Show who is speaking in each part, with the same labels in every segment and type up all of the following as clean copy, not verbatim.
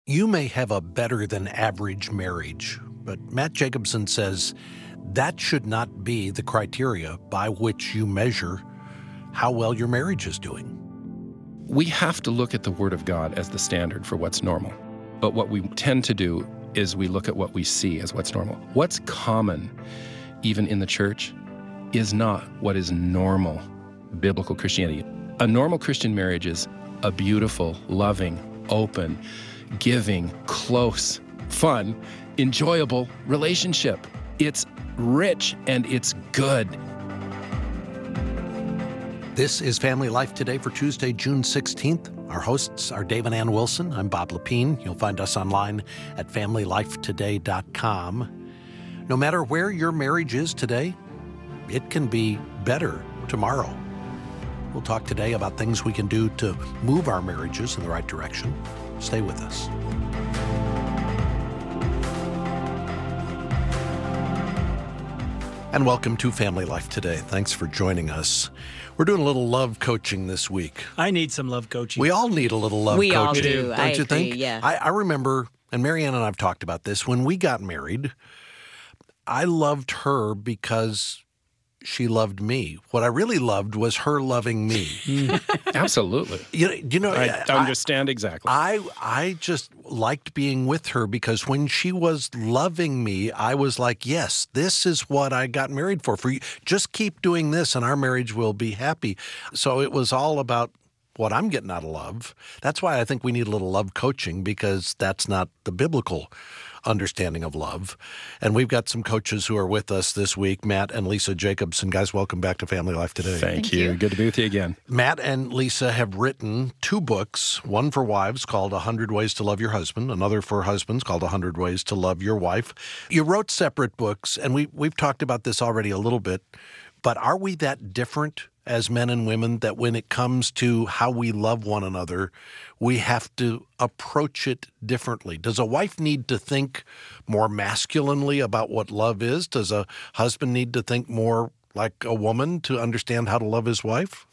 Speaker 1: You may have a better than average marriage, but Matt Jacobson says that should not be the criteria by which you measure how well your marriage is doing.
Speaker 2: We have to look at the Word of God as the standard for what's normal. But what we tend to do is we look at what we see as what's normal. What's common, even in the church, is not what is normal biblical Christianity. A normal Christian marriage is a beautiful, loving, open, giving, close, fun, enjoyable relationship. It's rich and it's good.
Speaker 1: This is Family Life Today for Tuesday, June 16th. Our hosts are Dave and Ann Wilson. I'm Bob Lepine. You'll find us online at FamilyLifeToday.com. No matter where your marriage is today, it can be better tomorrow. We'll talk today about things we can do to move our marriages in the right direction. Stay with us. And welcome to Family Life Today. Thanks for joining us. We're doing a little love coaching this week.
Speaker 3: I need some love coaching.
Speaker 1: We all need a little love
Speaker 4: we
Speaker 1: coaching.
Speaker 4: all do.
Speaker 1: Don't
Speaker 4: I
Speaker 1: you
Speaker 4: agree,
Speaker 1: think?
Speaker 4: yeah.
Speaker 1: I remember, and Marianne and I have talked about this, when we got married, I loved her because she loved me. What I really loved was her loving me.
Speaker 2: Absolutely.
Speaker 1: You know,
Speaker 2: I understand exactly.
Speaker 1: I just liked being with her because when she was loving me, I was like, yes, this is what I got married for. For you, just keep doing this and our marriage will be happy. So it was all about what I'm getting out of love. That's why I think we need a little love coaching, because that's not the biblical understanding of love. And we've got some coaches who are with us this week, Matt and Lisa Jacobson. Guys, welcome back to Family Life Today.
Speaker 2: Thank you. Good to be with you again.
Speaker 1: Matt and Lisa have written two books, one for wives called 100 Ways to Love Your Husband, another for husbands called 100 Ways to Love Your Wife. You wrote separate books, and we've talked about this already a little bit, but are we that different as men and women that when it comes to how we love one another, we have to approach it differently? Does a wife need to think more masculinely about what love is? Does a husband need to think more like a woman to understand how to love his wife?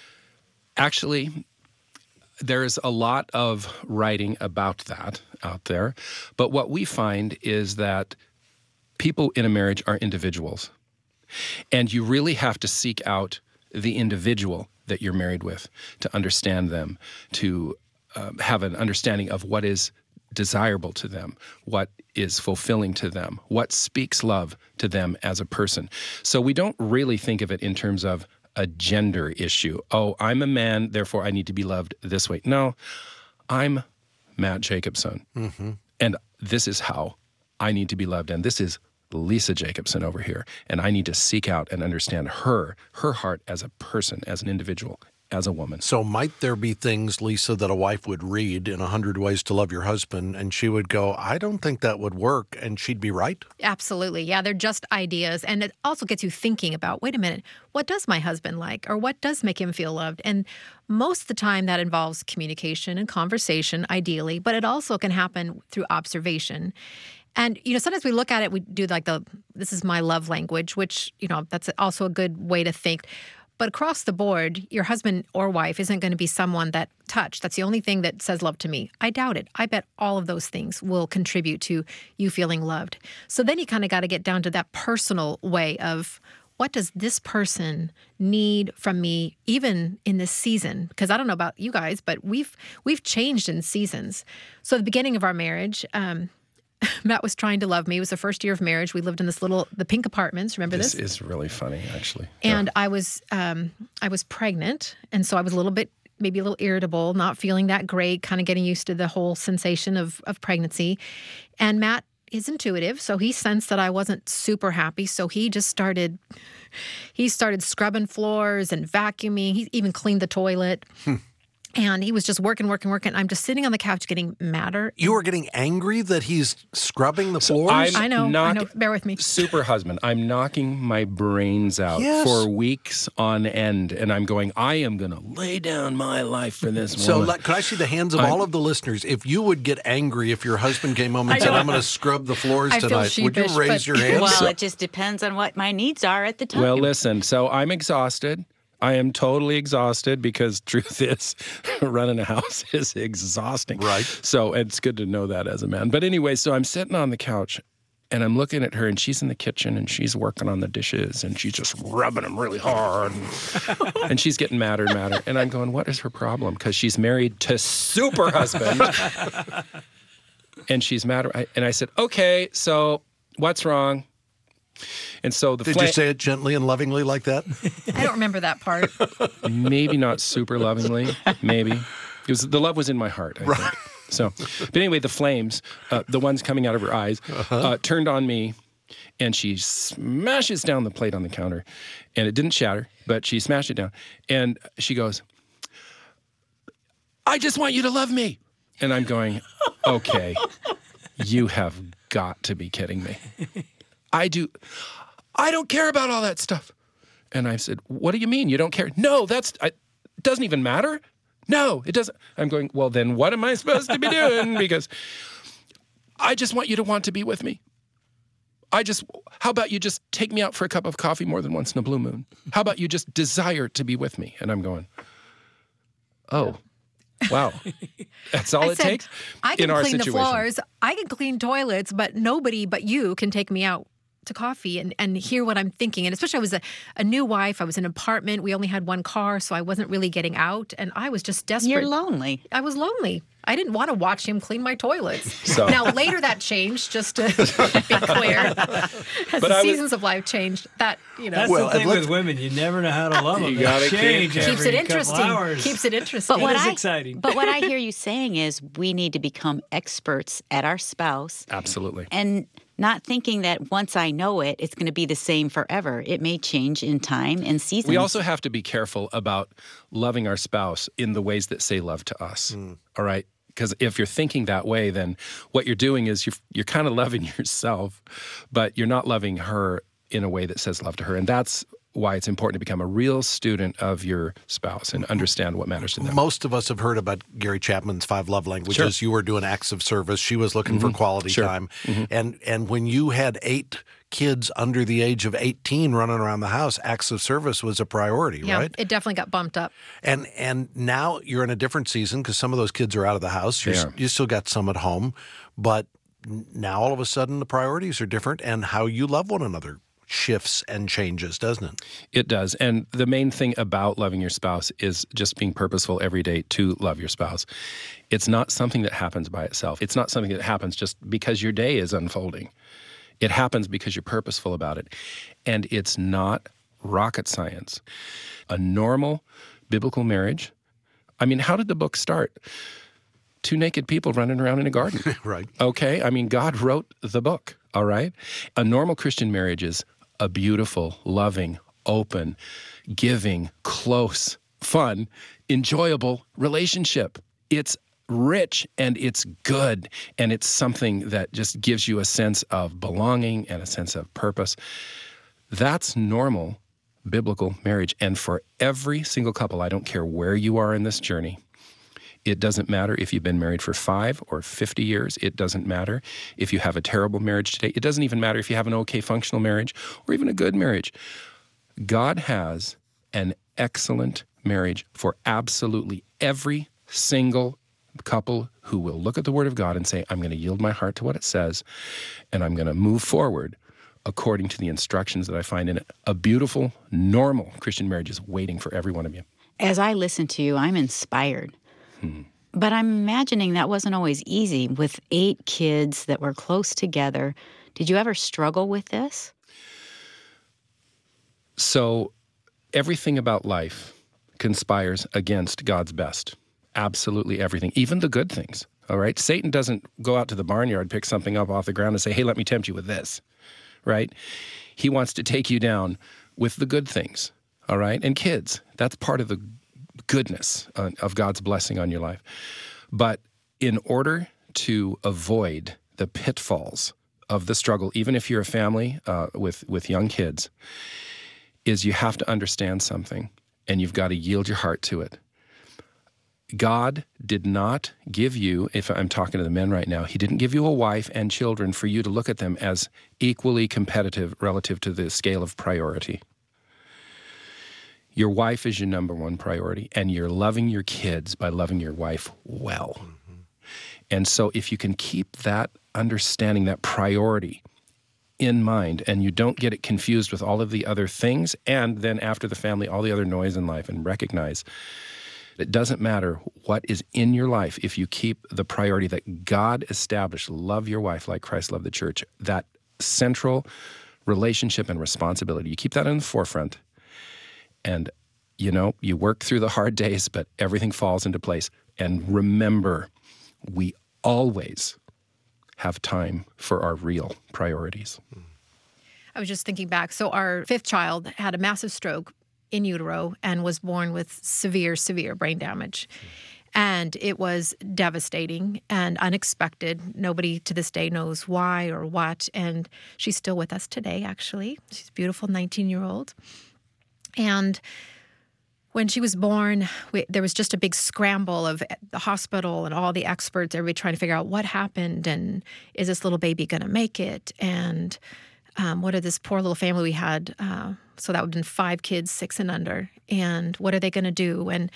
Speaker 2: Actually, there's a lot of writing about that out there. But what we find is that people in a marriage are individuals. And you really have to seek out the individual that you're married with to understand them, to have an understanding of what is desirable to them, what is fulfilling to them, what speaks love to them as a person. So we don't really think of it in terms of a gender issue. Oh, I'm a man, therefore I need to be loved this way. No, I'm Matt Jacobson, and this is how I need to be loved, and this is Lisa Jacobson over here, and I need to seek out and understand her heart as a person, as an individual, as a woman.
Speaker 1: So might there be things, Lisa, that a wife would read in 100 Ways to Love Your Husband, and she would go, I don't think that would work, and she'd be right?
Speaker 5: Absolutely. Yeah, they're just ideas. And it also gets you thinking about, wait a minute, what does my husband like? Or what does make him feel loved? And most of the time that involves communication and conversation, ideally, but it also can happen through observation. And, sometimes we look at it, we do like this is my love language, which, that's also a good way to think. But across the board, your husband or wife isn't going to be someone that touch. That's the only thing that says love to me. I doubt it. I bet all of those things will contribute to you feeling loved. So then you kind of got to get down to that personal way of, what does this person need from me, even in this season? Because I don't know about you guys, but we've changed in seasons. So at the beginning of our marriage, Matt was trying to love me. It was the first year of marriage. We lived in the pink apartments. Remember this?
Speaker 2: This is really funny, actually.
Speaker 5: And I was pregnant, and so I was maybe a little irritable, not feeling that great, kind of getting used to the whole sensation of pregnancy. And Matt is intuitive, so he sensed that I wasn't super happy. So he just started scrubbing floors and vacuuming. He even cleaned the toilet. And he was just working. I'm just sitting on the couch getting madder.
Speaker 1: You were getting angry that he's scrubbing the floors?
Speaker 5: I know. Bear with me.
Speaker 2: Super husband. I'm knocking my brains out for weeks on end. And I'm going, I am going to lay down my life for this woman.
Speaker 1: So could I see the hands of all of the listeners? If you would get angry if your husband came home and said, I'm going to scrub the floors tonight, would you raise your hand?
Speaker 4: Well, it just depends on what my needs are at the time.
Speaker 2: Well, listen, so I'm exhausted. I am totally exhausted because truth is running a house is exhausting.
Speaker 1: Right.
Speaker 2: So it's good to know that as a man. But anyway, so I'm sitting on the couch and I'm looking at her and she's in the kitchen and she's working on the dishes and she's just rubbing them really hard. And she's getting madder and madder. And I'm going, what is her problem? Because she's married to super husband. And she's mad. And I said, okay, so what's wrong? And so
Speaker 1: Did you say it gently and lovingly like that?
Speaker 5: I don't remember that part.
Speaker 2: Maybe not super lovingly. Maybe the love was in my heart. I think. So, but anyway, the flames, the ones coming out of her eyes, turned on me, and she smashes down the plate on the counter, and it didn't shatter, but she smashed it down, and she goes, "I just want you to love me," and I'm going, "Okay, you have got to be kidding me." I don't care about all that stuff. And I said, what do you mean you don't care? No, it doesn't even matter. No, it doesn't. I'm going, well, then what am I supposed to be doing? Because I just want you to want to be with me. How about you just take me out for a cup of coffee more than once in a blue moon? How about you just desire to be with me? And I'm going, oh, wow. That's all it takes
Speaker 5: I can
Speaker 2: in our
Speaker 5: clean
Speaker 2: situation.
Speaker 5: the floors, I can clean toilets, but nobody but you can take me out to coffee and hear what I'm thinking. And especially I was a new wife. I was in an apartment. We only had one car, so I wasn't really getting out. And I was just desperate.
Speaker 3: You're lonely.
Speaker 5: I was lonely. I didn't want to watch him clean my toilets.
Speaker 2: So.
Speaker 5: Now, later that changed, just to be clear. As the seasons of life changed, that,
Speaker 4: That's the thing with women. You never know how to love them.
Speaker 2: You gotta
Speaker 4: change
Speaker 5: keeps
Speaker 4: every
Speaker 5: it interesting.
Speaker 4: couple hours.
Speaker 5: Keeps it interesting.
Speaker 4: It is exciting.
Speaker 3: But what I hear you saying is we need to become experts at our spouse.
Speaker 2: Absolutely.
Speaker 3: And not thinking that once I know it, it's going to be the same forever. It may change in time and seasons.
Speaker 2: We also have to be careful about loving our spouse in the ways that say love to us. All right? Because if you're thinking that way, then what you're doing is you're kind of loving yourself, but you're not loving her in a way that says love to her. And that's why it's important to become a real student of your spouse and understand what matters to them.
Speaker 1: Most of us have heard about Gary Chapman's 5 love languages.
Speaker 2: Sure.
Speaker 1: You were doing acts of service. She was looking for quality time. And when you had 8 kids under the age of 18 running around the house, acts of service was a priority, right?
Speaker 5: It definitely got bumped up.
Speaker 1: And now you're in a different season because some of those kids are out of the house. You still got some at home. But now all of a sudden the priorities are different and how you love one another shifts and changes, doesn't it?
Speaker 2: It does. And the main thing about loving your spouse is just being purposeful every day to love your spouse. It's not something that happens by itself. It's not something that happens just because your day is unfolding. It happens because you're purposeful about it. And it's not rocket science. A normal biblical marriage, I mean, how did the book start? 2 naked people running around in a garden.
Speaker 1: Right.
Speaker 2: Okay? I mean, God wrote the book, all right? A normal Christian marriage is a beautiful, loving, open, giving, close, fun, enjoyable relationship. It's rich and it's good, and it's something that just gives you a sense of belonging and a sense of purpose. That's normal biblical marriage. And for every single couple, I don't care where you are in this journey, it doesn't matter if you've been married for 5 or 50 years. It doesn't matter if you have a terrible marriage today. It doesn't even matter if you have an okay functional marriage or even a good marriage. God has an excellent marriage for absolutely every single couple who will look at the Word of God and say, I'm going to yield my heart to what it says, and I'm going to move forward according to the instructions that I find in it. A beautiful, normal Christian marriage is waiting for every one of you.
Speaker 3: As I listen to you, I'm inspired. But I'm imagining that wasn't always easy with 8 kids that were close together. Did you ever struggle with this?
Speaker 2: So everything about life conspires against God's best. Absolutely everything, even the good things, all right? Satan doesn't go out to the barnyard, pick something up off the ground and say, hey, let me tempt you with this, right? He wants to take you down with the good things, all right? And kids, that's part of the goodness of God's blessing on your life. But in order to avoid the pitfalls of the struggle, even if you're a family with young kids, is you have to understand something, and you've got to yield your heart to it. God did not give you, if I'm talking to the men right now, he didn't give you a wife and children for you to look at them as equally competitive relative to the scale of priority. Your wife is your number one priority, and you're loving your kids by loving your wife well. Mm-hmm. And so if you can keep that understanding, that priority in mind, and you don't get it confused with all of the other things, and then after the family, all the other noise in life, and recognize it doesn't matter what is in your life if you keep the priority that God established, love your wife like Christ loved the church, that central relationship and responsibility. You keep that in the forefront, and, you work through the hard days, but everything falls into place. And remember, we always have time for our real priorities.
Speaker 5: I was just thinking back. So our 5th child had a massive stroke in utero and was born with severe brain damage. And it was devastating and unexpected. Nobody to this day knows why or what. And she's still with us today, actually. She's a beautiful 19-year-old. And when she was born, there was just a big scramble of the hospital and all the experts, everybody trying to figure out what happened and is this little baby going to make it? And what are this poor little family we had? So that would have been 5 kids, 6 and under. And what are they going to do? And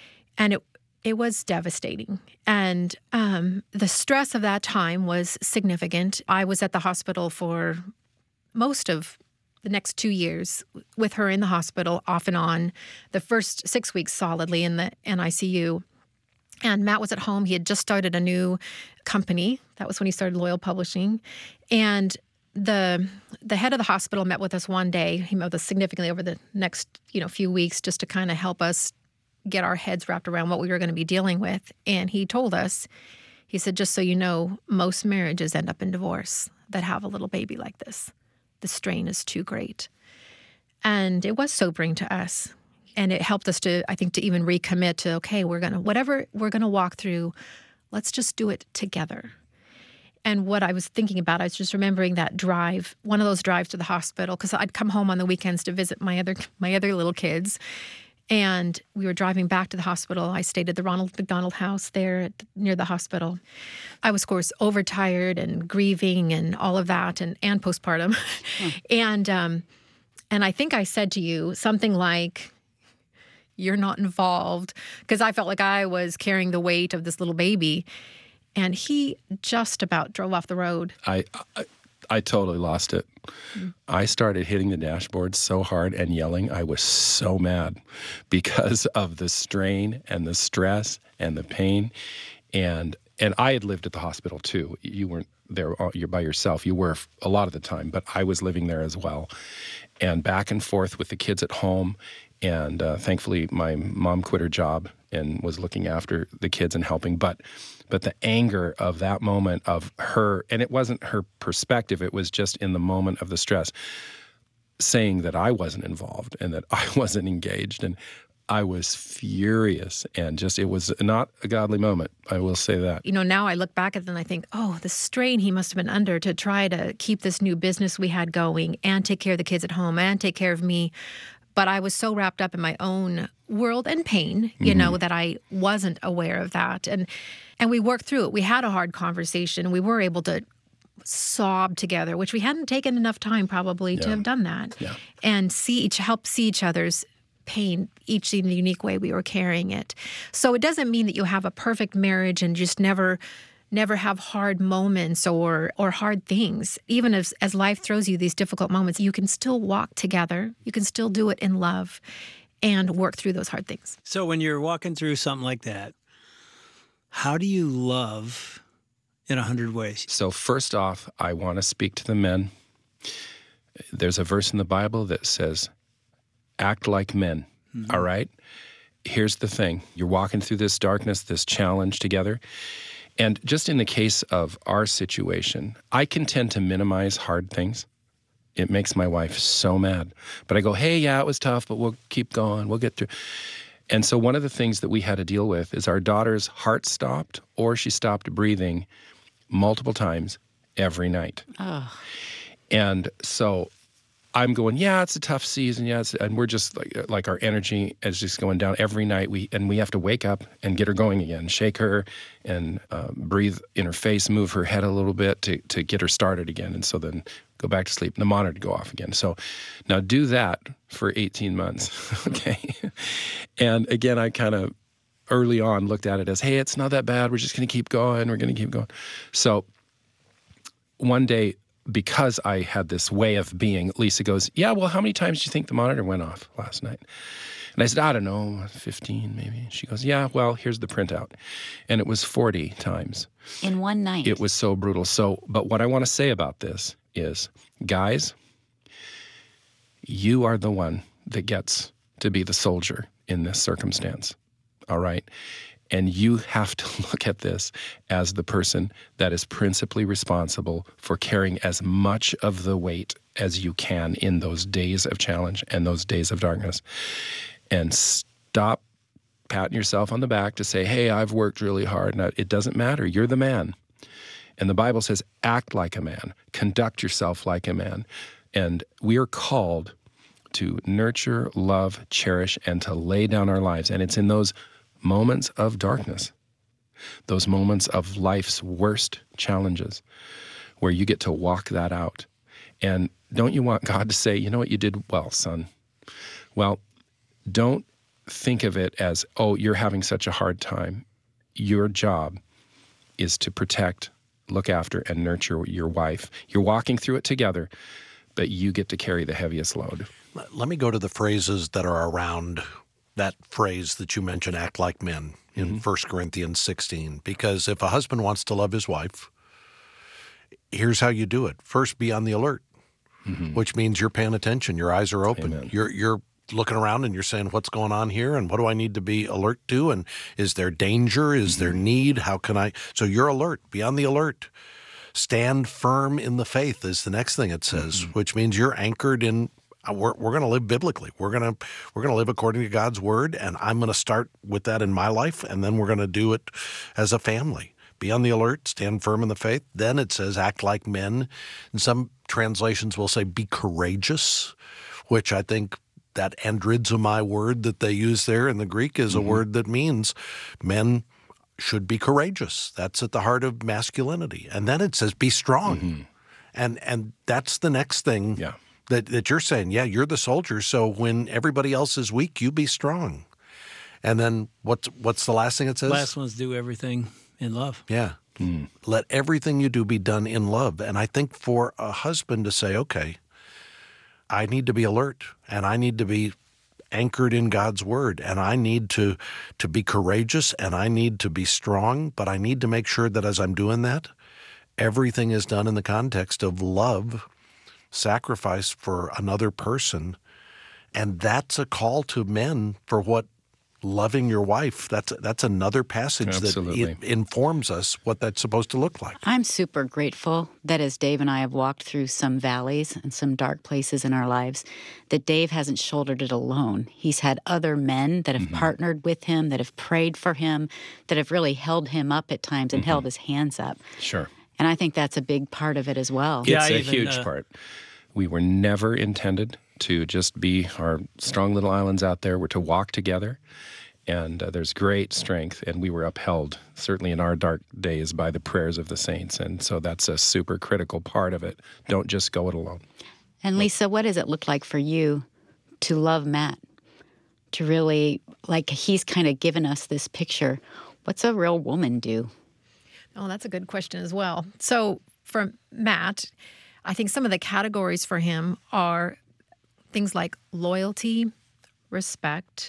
Speaker 5: it was devastating. And the stress of that time was significant. I was at the hospital for most of the next 2 years with her in the hospital, off and on, the first 6 weeks solidly in the NICU. And Matt was at home. He had just started a new company. That was when he started Loyal Publishing. And the head of the hospital met with us one day. He met with us significantly over the next few weeks just to kind of help us get our heads wrapped around what we were going to be dealing with. And he told us, he said, just so you know, most marriages end up in divorce that have a little baby like this. The strain is too great. And it was sobering to us. And it helped us to even recommit to, okay, whatever we're going to walk through, let's just do it together. And what I was thinking about, I was just remembering that drive, one of those drives to the hospital, because I'd come home on the weekends to visit my other little kids. And we were driving back to the hospital. I stayed at the Ronald McDonald House there near the hospital. I was, of course, overtired and grieving and all of that, and postpartum. And I think I said to you something like, "You're not involved," because I felt like I was carrying the weight of this little baby. And he just about drove off the road.
Speaker 2: I totally lost it. I started hitting the dashboard so hard and yelling. I was so mad because of the strain and the stress and the pain. And I had lived at the hospital too. You weren't there, you're by yourself. You were a lot of the time, but I was living there as well. And back and forth with the kids at home. And thankfully, my mom quit her job and was looking after the kids and helping. But the anger of that moment of her, and it wasn't her perspective, it was just in the moment of the stress, saying that I wasn't involved and that I wasn't engaged. And I was furious, and it was not a godly moment. I will say that.
Speaker 5: Now I look back at it and I think, oh, the strain he must have been under to try to keep this new business we had going and take care of the kids at home and take care of me. But I was so wrapped up in my own world and pain, that I wasn't aware of that. And we worked through it. We had a hard conversation. We were able to sob together, which we hadn't taken enough time probably to have done that. Yeah. And help see each other's pain, each in the unique way we were carrying it. So it doesn't mean that you have a perfect marriage and just never have hard moments or hard things. Even as life throws you these difficult moments, you can still walk together. You can still do it in love and work through those hard things.
Speaker 4: So when you're walking through something like that, how do you love in 100 ways?
Speaker 2: So first off, I want to speak to the men. There's a verse in the Bible that says, act like men, all right? Here's the thing. You're walking through this darkness, this challenge together. And just in the case of our situation, I can tend to minimize hard things. It makes my wife so mad. But I go, hey, yeah, it was tough, but we'll keep going. We'll get through. And so one of the things that we had to deal with is our daughter's heart stopped, or she stopped breathing multiple times every night. Oh. And so I'm going, yeah, it's a tough season, and we're just like our energy is just going down every night. We have to wake up and get her going again, shake her, and breathe in her face, move her head a little bit to get her started again, and so then go back to sleep, and the monitor go off again. So now do that for 18 months, okay? And again, I kind of early on looked at it as, hey, it's not that bad. We're just going to keep going. We're going to keep going. So one day, because I had this way of being, Lisa goes, yeah, well, how many times do you think the monitor went off last night? And I said, I don't know, 15 maybe. She goes, yeah, well, here's the printout. And it was 40 times.
Speaker 3: In one night.
Speaker 2: It was so brutal. So, but what I want to say about this is, guys, you are the one that gets to be the soldier in this circumstance, all right? And you have to look at this as the person that is principally responsible for carrying as much of the weight as you can in those days of challenge and those days of darkness. And stop patting yourself on the back to say, hey, I've worked really hard. Now, it doesn't matter. You're the man. And the Bible says, act like a man. Conduct yourself like a man. And we are called to nurture, love, cherish, and to lay down our lives. And it's in those moments of darkness, those moments of life's worst challenges, where you get to walk that out. And don't you want God to say, you know what, you did well, son? Well, don't think of it as, oh, you're having such a hard time. Your job is to protect, look after, and nurture your wife. You're walking through it together, but you get to carry the heaviest load.
Speaker 1: Let me go to the phrases that are around that phrase that you mentioned, act like men, in 1 Corinthians 16. Because if a husband wants to love his wife, here's how you do it. First, be on the alert, which means you're paying attention. Your eyes are open.
Speaker 2: Amen.
Speaker 1: You're looking around and you're saying, what's going on here? And what do I need to be alert to? And is there danger? Is there need? How can I? So you're alert. Be on the alert. Stand firm in the faith is the next thing it says, which means you're anchored in. We're going to live biblically. We're going to live according to God's word, and I'm going to start with that in my life, and then we're going to do it as a family. Be on the alert, stand firm in the faith. Then it says act like men. And some translations will say be courageous, which I think that andrizomai word that they use there in the Greek is a word that means men should be courageous. That's at the heart of masculinity. And then it says be strong. And that's the next thing.
Speaker 2: Yeah.
Speaker 1: That you're saying, yeah, you're the soldier, so when everybody else is weak, you be strong. And then what's the last thing it says?
Speaker 4: Last one's do everything in love.
Speaker 1: Yeah. Let everything you do be done in love. And I think for a husband to say, okay, I need to be alert, and I need to be anchored in God's word, and I need to be courageous, and I need to be strong, but I need to make sure that as I'm doing that, everything is done in the context of love, sacrifice for another person. And that's a call to men for what loving your wife, that's another passage
Speaker 2: Absolutely.
Speaker 1: that informs us what that's supposed to look like.
Speaker 3: I'm super grateful that as Dave and I have walked through some valleys and some dark places in our lives, that Dave hasn't shouldered it alone. He's had other men that have partnered with him, that have prayed for him, that have really held him up at times and held his hands up.
Speaker 2: Sure.
Speaker 3: And I think that's a big part of it as well.
Speaker 2: It's a huge part. We were never intended to just be our strong little islands out there. We're to walk together, and there's great strength, and we were upheld, certainly in our dark days, by the prayers of the saints, and so that's a super critical part of it. Don't just go it alone.
Speaker 3: And Lisa, what does it look like for you to love Matt? To really, like, he's kind of given us this picture. What's a real woman do?
Speaker 5: Oh, that's a good question as well. So for Matt, I think some of the categories for him are things like loyalty, respect,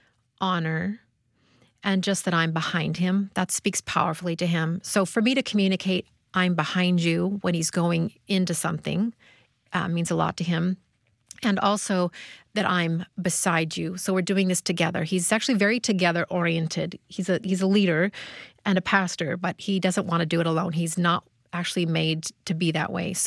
Speaker 5: honor, and just that I'm behind him. That speaks powerfully to him. So for me to communicate, I'm behind you when he's going into something means a lot to him. And also that I'm beside you. So we're doing this together. He's actually very together-oriented. He's a leader and a pastor, but he doesn't want to do it alone. He's not actually made to be that way. So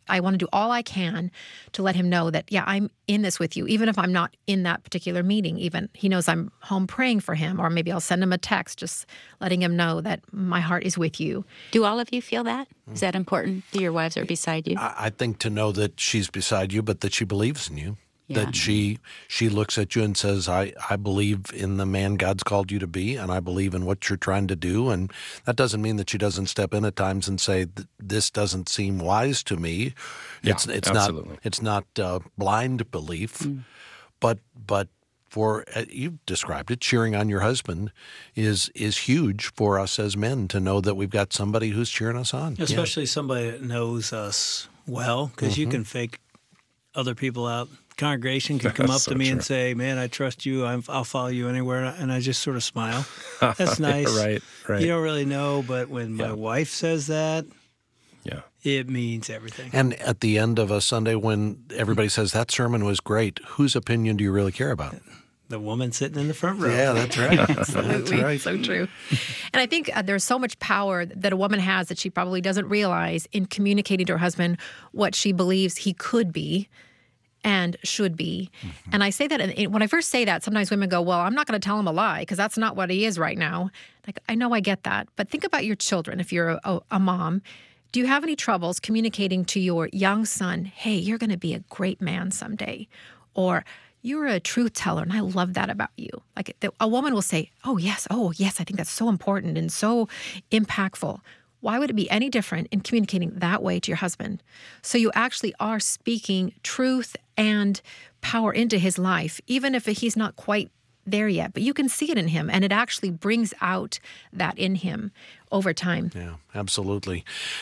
Speaker 5: I want to do all I can to let him know that, yeah, I'm in this with you, even if I'm not in that particular meeting. Even he knows I'm home praying for him, or maybe I'll send him a text just letting him know that my heart is with you.
Speaker 3: Do all of you feel that? Is that important that your wives are beside you?
Speaker 1: I think to know that she's beside you, but that she believes in you.
Speaker 3: Yeah.
Speaker 1: That she looks at you and says, I believe in the man God's called you to be, and I believe in what you're trying to do. And that doesn't mean that she doesn't step in at times and say, this doesn't seem wise to me.
Speaker 2: Yeah,
Speaker 1: It's
Speaker 2: absolutely.
Speaker 1: not blind belief, but for you've described it, cheering on your husband is huge for us as men to know that we've got somebody who's cheering us on.
Speaker 4: Especially somebody that knows us well, because you can fake other people out. Congregation could come up
Speaker 2: So
Speaker 4: to me
Speaker 2: true.
Speaker 4: and say, "Man, I trust you. I'll follow you anywhere," and I just sort of smile. That's nice.
Speaker 2: Right.
Speaker 4: You don't really know, but when my wife says that,
Speaker 2: Yeah.
Speaker 4: it means everything.
Speaker 1: And at the end of a Sunday when everybody says, that sermon was great, whose opinion do you really care about?
Speaker 4: The woman sitting in the front row.
Speaker 1: Yeah, that's right.
Speaker 5: Absolutely.
Speaker 1: That's right.
Speaker 5: So true. And I think there's so much power that a woman has that she probably doesn't realize in communicating to her husband what she believes he could be and should be. And I say that, and when I first say that, sometimes women go, well, I'm not going to tell him a lie because that's not what he is right now. Like, I know I get that. But think about your children. If you're a mom, do you have any troubles communicating to your young son, hey, you're going to be a great man someday? Or you're a truth teller, and I love that about you. Like a woman will say, oh, yes, I think that's so important and so impactful. Why would it be any different in communicating that way to your husband? So you actually are speaking truth and power into his life, even if he's not quite there yet. But you can see it in him, and it actually brings out that in him over time.
Speaker 1: Yeah, absolutely.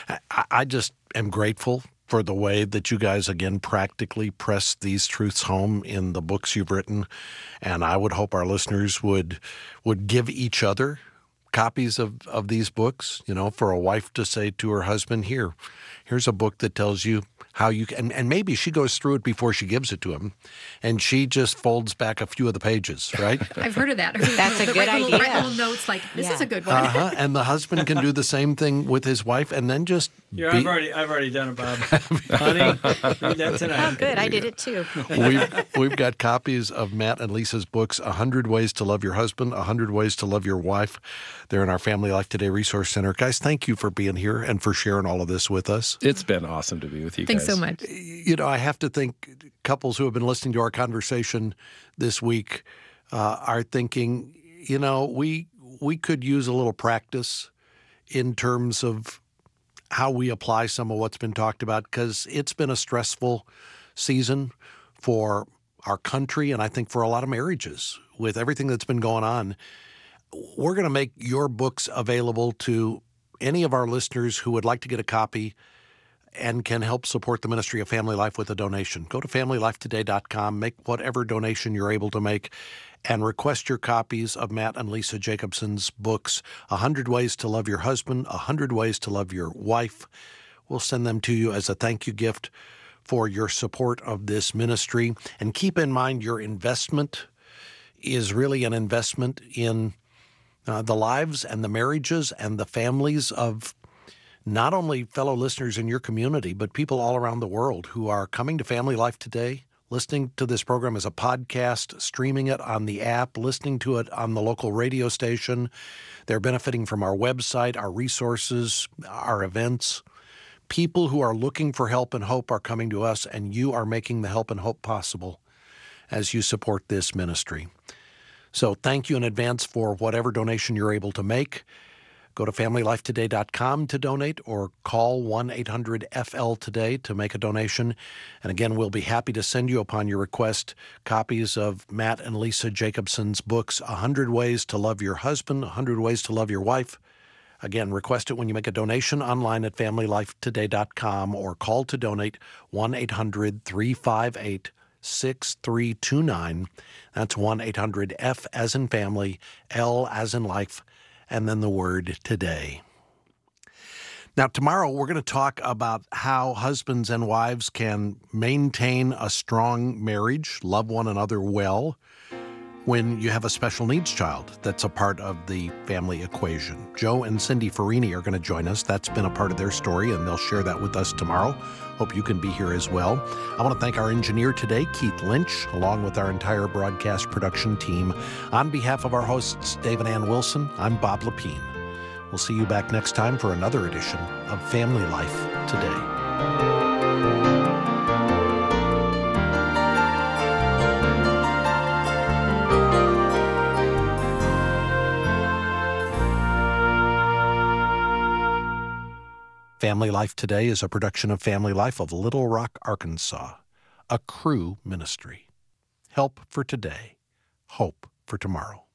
Speaker 1: I just am grateful for the way that you guys, again, practically press these truths home in the books you've written. And I would hope our listeners would give each other copies of these books, for a wife to say to her husband, here's a book that tells you how you can, and maybe she goes through it before she gives it to him, and she just folds back a few of the pages, right?
Speaker 5: I've heard of that.
Speaker 3: That's a good
Speaker 5: Write
Speaker 3: idea.
Speaker 5: little notes like, this is a good one.
Speaker 1: And the husband can do the same thing with his wife, and then just
Speaker 4: I've already done it, Bob. Honey, read that tonight.
Speaker 3: Oh, good. I did it too.
Speaker 1: We've got copies of Matt and Lisa's books, 100 Ways to Love Your Husband, 100 Ways to Love Your Wife. They're in our Family Life Today Resource Center. Guys, thank you for being here and for sharing all of this with us.
Speaker 2: It's been awesome to be with you
Speaker 5: Thanks
Speaker 2: guys.
Speaker 5: so much.
Speaker 1: I have to think couples who have been listening to our conversation this week are thinking, we could use a little practice in terms of how we apply some of what's been talked about, because it's been a stressful season for our country and I think for a lot of marriages with everything that's been going on. We're going to make your books available to any of our listeners who would like to get a copy and can help support the ministry of Family Life with a donation. Go to FamilyLifeToday.com, make whatever donation you're able to make, and request your copies of Matt and Lisa Jacobson's books, 100 Ways to Love Your Husband, 100 Ways to Love Your Wife. We'll send them to you as a thank you gift for your support of this ministry. And keep in mind, your investment is really an investment in the lives and the marriages and the families of not only fellow listeners in your community, but people all around the world who are coming to Family Life Today, listening to this program as a podcast, streaming it on the app, listening to it on the local radio station. They're benefiting from our website, our resources, our events. People who are looking for help and hope are coming to us, and you are making the help and hope possible as you support this ministry. So thank you in advance for whatever donation you're able to make. Go to FamilyLifeToday.com to donate or call 1-800-FL-TODAY to make a donation. And again, we'll be happy to send you, upon your request, copies of Matt and Lisa Jacobson's books, 100 Ways to Love Your Husband, 100 Ways to Love Your Wife. Again, request it when you make a donation online at FamilyLifeToday.com or call to donate 1-800-358-6329. That's 1-800-F as in family, L as in life, and then the word today. Now, tomorrow we're going to talk about how husbands and wives can maintain a strong marriage, love one another well, when you have a special needs child that's a part of the family equation. Joe and Cindy Farini are going to join us. That's been a part of their story, and they'll share that with us tomorrow. Hope you can be here as well. I want to thank our engineer today, Keith Lynch, along with our entire broadcast production team. On behalf of our hosts, Dave and Ann Wilson, I'm Bob Lepine. We'll see you back next time for another edition of Family Life Today. Family Life Today is a production of Family Life of Little Rock, Arkansas, a Cru ministry. Help for today, hope for tomorrow.